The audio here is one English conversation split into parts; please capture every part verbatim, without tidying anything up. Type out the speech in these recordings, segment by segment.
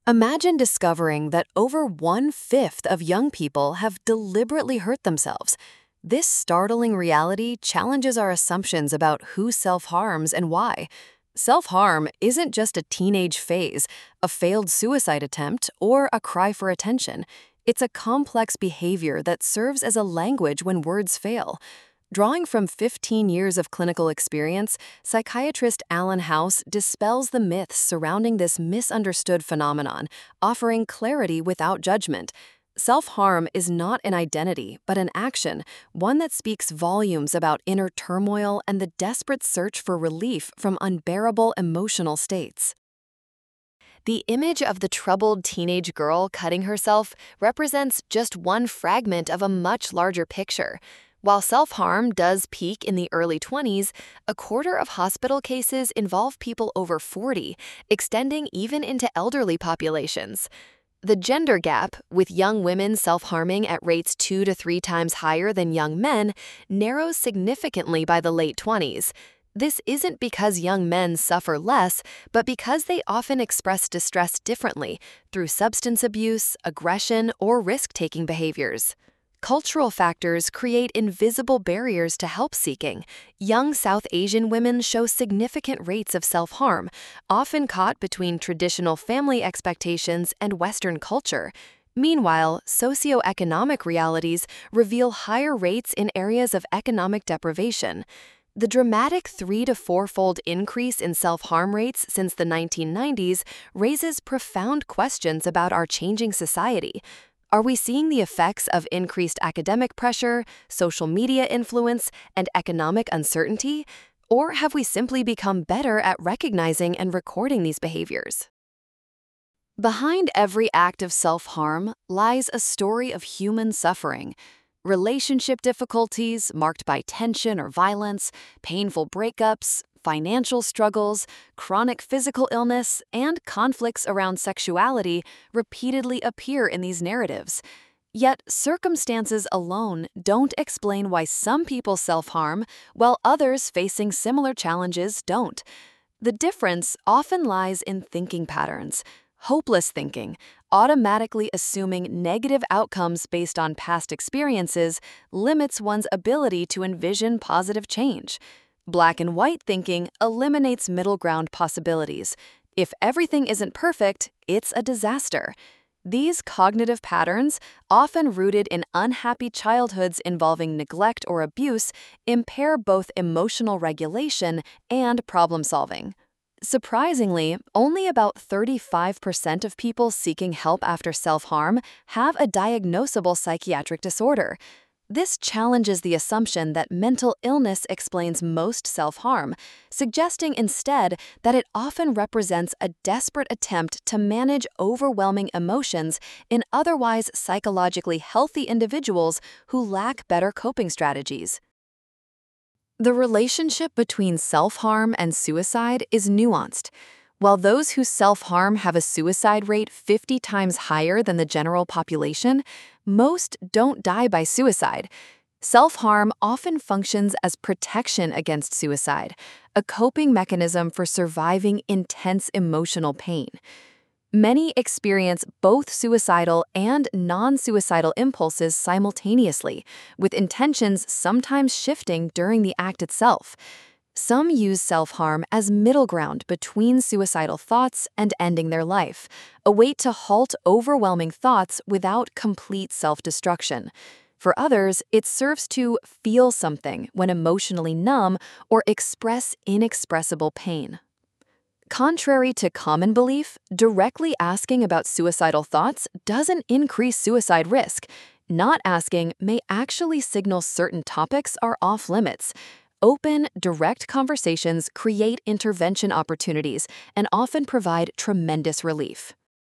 Imagine discovering that over one-fifth of young people have deliberately hurt themselves. This startling reality challenges our assumptions about who self-harms and why. Self-harm isn't just a teenage phase, a failed suicide attempt, or a cry for attention. It's a complex behavior that serves as a language when words fail. Drawing from fifteen years of clinical experience, psychiatrist Alan House dispels the myths surrounding this misunderstood phenomenon, offering clarity without judgment. Self-harm is not an identity, but an action, one that speaks volumes about inner turmoil and the desperate search for relief from unbearable emotional states. The image of the troubled teenage girl cutting herself represents just one fragment of a much larger picture. While self-harm does peak in the early twenties, a quarter of hospital cases involve people over forty, extending even into elderly populations. The gender gap, with young women self-harming at rates two to three times higher than young men, narrows significantly by the late twenties. This isn't because young men suffer less, but because they often express distress differently through substance abuse, aggression, or risk-taking behaviors. Cultural factors create invisible barriers to help seeking. Young South Asian women show significant rates of self-harm, often caught between traditional family expectations and Western culture. Meanwhile, socioeconomic realities reveal higher rates in areas of economic deprivation. The dramatic three to four-fold increase in self-harm rates since the nineteen nineties raises profound questions about our changing society. Are we seeing the effects of increased academic pressure, social media influence, and economic uncertainty? Or have we simply become better at recognizing and recording these behaviors? Behind every act of self-harm lies a story of human suffering. Relationship difficulties marked by tension or violence, painful breakups, financial struggles, chronic physical illness, and conflicts around sexuality repeatedly appear in these narratives. Yet, circumstances alone don't explain why some people self-harm, while others facing similar challenges don't. The difference often lies in thinking patterns. Hopeless thinking, automatically assuming negative outcomes based on past experiences, limits one's ability to envision positive change. Black and white thinking eliminates middle ground possibilities. If everything isn't perfect, it's a disaster. These cognitive patterns, often rooted in unhappy childhoods involving neglect or abuse, impair both emotional regulation and problem solving. Surprisingly, only about thirty-five percent of people seeking help after self-harm have a diagnosable psychiatric disorder. This challenges the assumption that mental illness explains most self-harm, suggesting instead that it often represents a desperate attempt to manage overwhelming emotions in otherwise psychologically healthy individuals who lack better coping strategies. The relationship between self-harm and suicide is nuanced. While those who self-harm have a suicide rate fifty times higher than the general population, most don't die by suicide. Self-harm often functions as protection against suicide, a coping mechanism for surviving intense emotional pain. Many experience both suicidal and non-suicidal impulses simultaneously, with intentions sometimes shifting during the act itself. Some use self-harm as middle ground between suicidal thoughts and ending their life, a way to halt overwhelming thoughts without complete self-destruction. For others, it serves to feel something when emotionally numb or express inexpressible pain. Contrary to common belief, directly asking about suicidal thoughts doesn't increase suicide risk. Not asking may actually signal certain topics are off-limits. Open, direct conversations create intervention opportunities and often provide tremendous relief.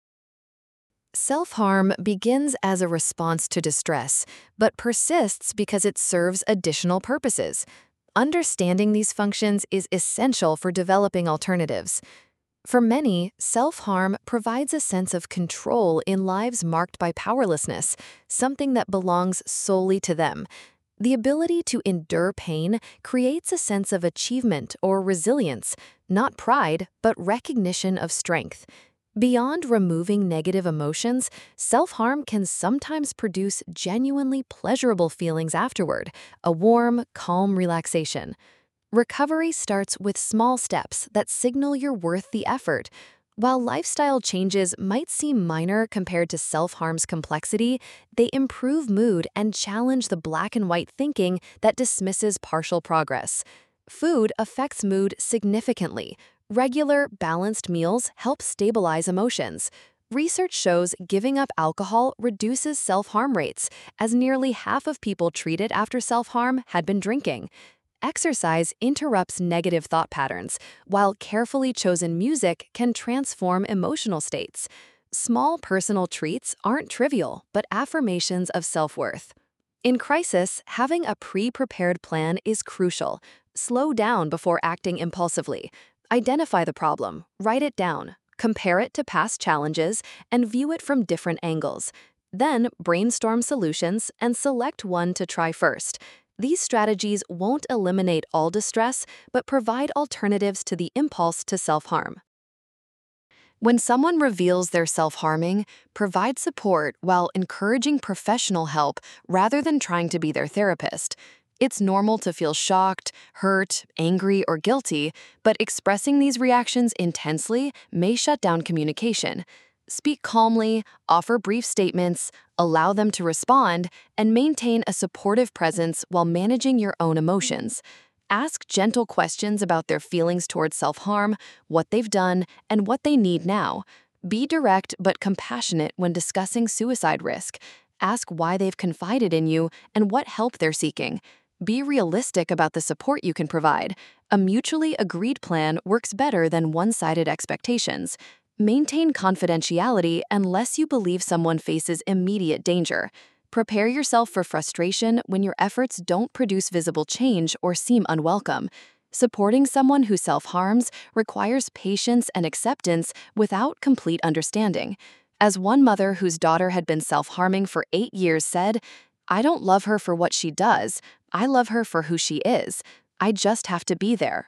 Self-harm begins as a response to distress, but persists because it serves additional purposes. Understanding these functions is essential for developing alternatives. For many, self-harm provides a sense of control in lives marked by powerlessness, something that belongs solely to them. The ability to endure pain creates a sense of achievement or resilience, not pride, but recognition of strength. Beyond removing negative emotions, self-harm can sometimes produce genuinely pleasurable feelings afterward, a warm, calm relaxation. Recovery starts with small steps that signal you're worth the effort. While lifestyle changes might seem minor compared to self-harm's complexity, they improve mood and challenge the black and white thinking that dismisses partial progress. Food affects mood significantly. Regular, balanced meals help stabilize emotions. Research shows giving up alcohol reduces self-harm rates, as nearly half of people treated after self-harm had been drinking. Exercise interrupts negative thought patterns, while carefully chosen music can transform emotional states. Small personal treats aren't trivial, but affirmations of self-worth. In crisis, having a pre-prepared plan is crucial. Slow down before acting impulsively. Identify the problem, write it down, compare it to past challenges, and view it from different angles. Then, brainstorm solutions and select one to try first. These strategies won't eliminate all distress, but provide alternatives to the impulse to self-harm. When someone reveals they're self-harming, provide support while encouraging professional help rather than trying to be their therapist. It's normal to feel shocked, hurt, angry, or guilty, but expressing these reactions intensely may shut down communication. Speak calmly, offer brief statements, allow them to respond, and maintain a supportive presence while managing your own emotions. Ask gentle questions about their feelings towards self-harm, what they've done, and what they need now. Be direct but compassionate when discussing suicide risk. Ask why they've confided in you and what help they're seeking. Be realistic about the support you can provide. A mutually agreed plan works better than one-sided expectations. Maintain confidentiality unless you believe someone faces immediate danger. Prepare yourself for frustration when your efforts don't produce visible change or seem unwelcome. Supporting someone who self-harms requires patience and acceptance without complete understanding. As one mother whose daughter had been self-harming for eight years said, "I don't love her for what she does. I love her for who she is. I just have to be there."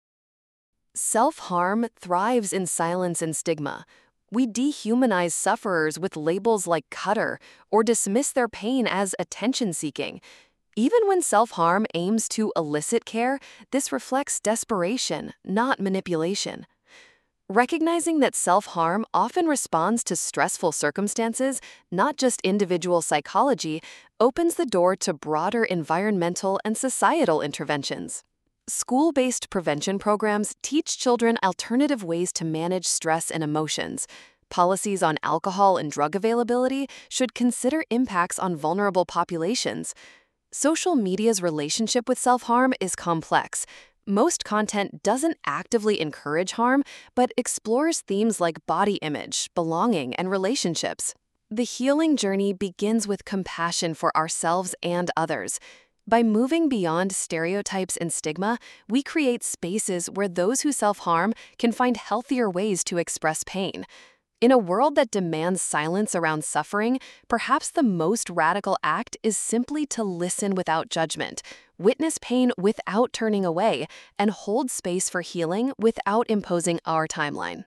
Self-harm thrives in silence and stigma. We dehumanize sufferers with labels like cutter or dismiss their pain as attention-seeking. Even when self-harm aims to elicit care, this reflects desperation, not manipulation. Recognizing that self-harm often responds to stressful circumstances, not just individual psychology, opens the door to broader environmental and societal interventions. School-based prevention programs teach children alternative ways to manage stress and emotions. Policies on alcohol and drug availability should consider impacts on vulnerable populations. Social media's relationship with self-harm is complex. Most content doesn't actively encourage harm, but explores themes like body image, belonging, and relationships. The healing journey begins with compassion for ourselves and others. By moving beyond stereotypes and stigma, we create spaces where those who self-harm can find healthier ways to express pain. In a world that demands silence around suffering, perhaps the most radical act is simply to listen without judgment, witness pain without turning away, and hold space for healing without imposing our timeline.